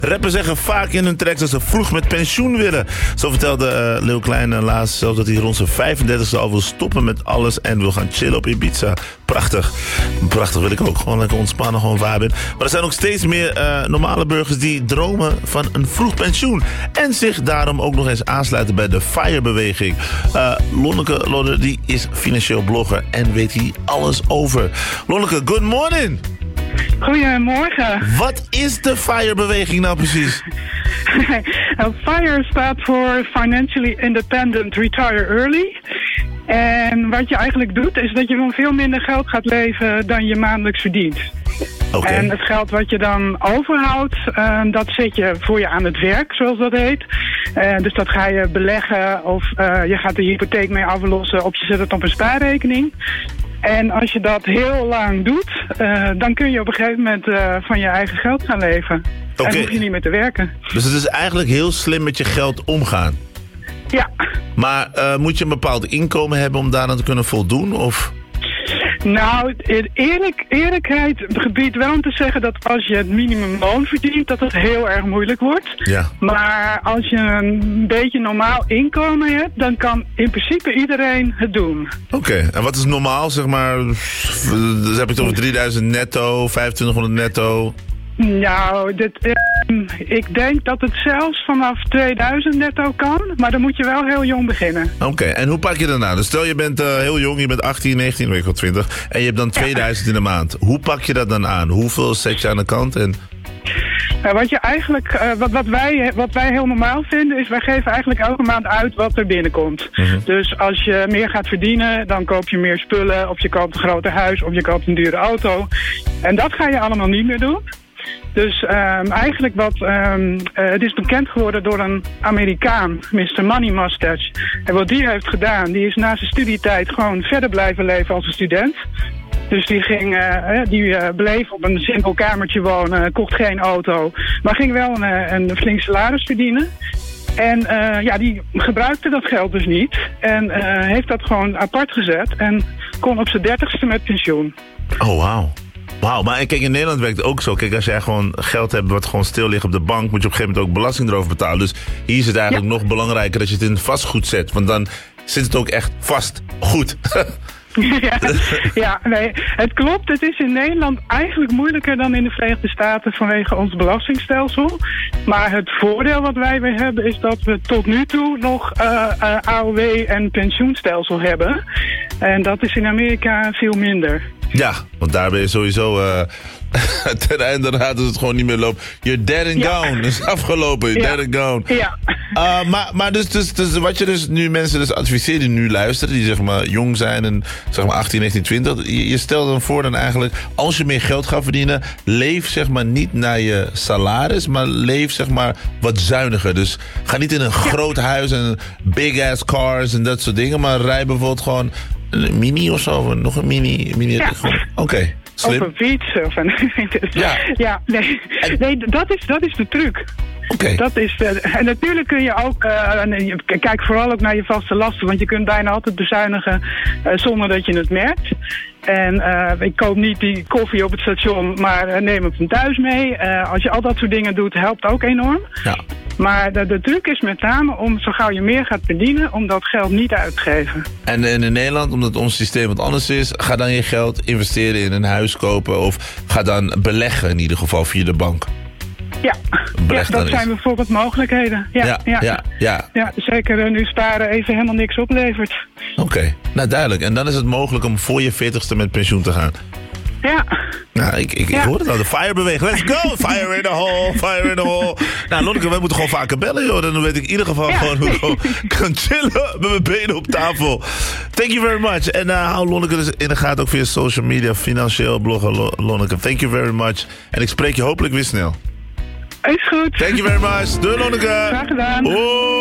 Rappers zeggen vaak in hun tracks dat ze vroeg met pensioen willen. Zo vertelde Leeuw Kleine laatst zelfs dat hij rond zijn 35e al wil stoppen met alles en wil gaan chillen op Ibiza. Prachtig. Prachtig, wil ik ook. Gewoon lekker ontspannen, gewoon viben. Maar er zijn ook steeds meer normale burgers die dromen van een vroeg pensioen. En zich daarom ook nog eens aansluiten bij de FIRE-beweging. Lonneke Lodder, die is financieel blogger en weet hier alles over. Lonneke, good morning! Goedemorgen. Wat is de FIRE-beweging nou precies? FIRE staat voor Financially Independent Retire Early. En wat je eigenlijk doet, is dat je van veel minder geld gaat leven dan je maandelijks verdient. Okay. En het geld wat je dan overhoudt, dat zet je voor je aan het werk, zoals dat heet. Dus dat ga je beleggen of je gaat de hypotheek mee aflossen of je zet het op een spaarrekening. En als je dat heel lang doet, dan kun je op een gegeven moment van je eigen geld gaan leven. Okay. En hoef je niet meer te werken. Dus het is eigenlijk heel slim met je geld omgaan. Ja. Maar moet je een bepaald inkomen hebben om daaraan te kunnen voldoen? Of? Nou, eerlijkheid gebiedt wel om te zeggen dat als je het minimumloon verdient, dat het heel erg moeilijk wordt. Ja. Maar als je een beetje normaal inkomen hebt, dan kan in principe iedereen het doen. Oké, en wat is normaal, zeg maar? Dan heb je het over 3000 netto, 2500 netto. Nou, ik denk dat het zelfs vanaf 2000 netto kan, maar dan moet je wel heel jong beginnen. Oké, en hoe pak je dat nou? Dus stel je bent heel jong, je bent 18, 19, weet ik wel 20, en je hebt dan 2000 in de maand. Hoe pak je dat dan aan? Hoeveel zet je aan de kant? En... Wat je eigenlijk, wat wij heel normaal vinden, is wij geven eigenlijk elke maand uit wat er binnenkomt. Mm-hmm. Dus als je meer gaat verdienen, dan koop je meer spullen, of je koopt een groter huis, of je koopt een dure auto. En dat ga je allemaal niet meer doen. Dus eigenlijk het is bekend geworden door een Amerikaan, Mr. Money Mustache. En wat die heeft gedaan, die is na zijn studietijd gewoon verder blijven leven als een student. Dus die bleef op een simpel kamertje wonen, kocht geen auto, maar ging wel een flink salaris verdienen. En die gebruikte dat geld dus niet en heeft dat gewoon apart gezet en kon op zijn 30ste met pensioen. Oh, wauw. Wauw, maar kijk, in Nederland werkt het ook zo. Kijk, als jij gewoon geld hebt wat gewoon stil ligt op de bank, moet je op een gegeven moment ook belasting erover betalen. Dus hier is het eigenlijk nog belangrijker dat je het in vastgoed zet. Want dan zit het ook echt vast goed. Nee, het klopt. Het is in Nederland eigenlijk moeilijker dan in de Verenigde Staten vanwege ons belastingstelsel. Maar het voordeel wat wij weer hebben is dat we tot nu toe nog AOW en pensioenstelsel hebben. En dat is in Amerika veel minder. Ja, want daar ben je sowieso ten einde raad als het gewoon niet meer loopt. You're dead and gone. Dat is afgelopen. You're dead and gone. Ja. Maar dus wat je dus nu mensen dus adviseert die nu luisteren, die zeg maar jong zijn en zeg maar 18, 19, 20. Je stelt dan voor dan eigenlijk, als je meer geld gaat verdienen, leef zeg maar niet naar je salaris, maar leef zeg maar wat zuiniger. Dus ga niet in een groot huis en big ass cars en dat soort dingen, maar rij bijvoorbeeld gewoon een mini of zo, of nog een mini. Ja. Oké. Slim. Op een fiets. Nee, dat is de truc. Okay. Dat is, en natuurlijk kun je ook, kijk vooral ook naar je vaste lasten, want je kunt bijna altijd bezuinigen zonder dat je het merkt. En ik koop niet die koffie op het station, maar neem het van thuis mee. Als je al dat soort dingen doet, helpt ook enorm. Ja. Maar de truc is met name om zo gauw je meer gaat verdienen, om dat geld niet uit te geven. En in Nederland, omdat ons systeem wat anders is, ga dan je geld investeren in een huis kopen of ga dan beleggen in ieder geval via de bank. Ja, dat zijn bijvoorbeeld mogelijkheden. Ja, zeker nu sparen even helemaal niks oplevert. Oké, nou duidelijk. En dan is het mogelijk om voor je 40ste met pensioen te gaan. Ja. Nou, ik hoor het al. De FIRE-beweging. Let's go! Fire in the hole! Fire in the hole! Nou, Lonneke, wij moeten gewoon vaker bellen, joh. Dan weet ik in ieder geval gewoon hoe ik gewoon kan chillen met mijn benen op tafel. Thank you very much. En hou Lonneke dus in de gaten ook via social media. Financieel blogger Lonneke. Thank you very much. En ik spreek je hopelijk weer snel. Is goed. Thank you very much. Doei, Lonneke. Graag gedaan. Oh.